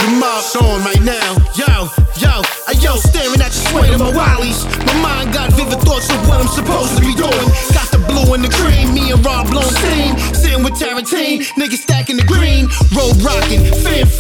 the mob on right now. Yo, staring at the sway of my wallies. My mind got vivid thoughts of what I'm supposed to be doing. Got the blue and the cream, me and Rob Blonstein. Sitting with Tarantine, niggas stacking the green. Road rocking, fan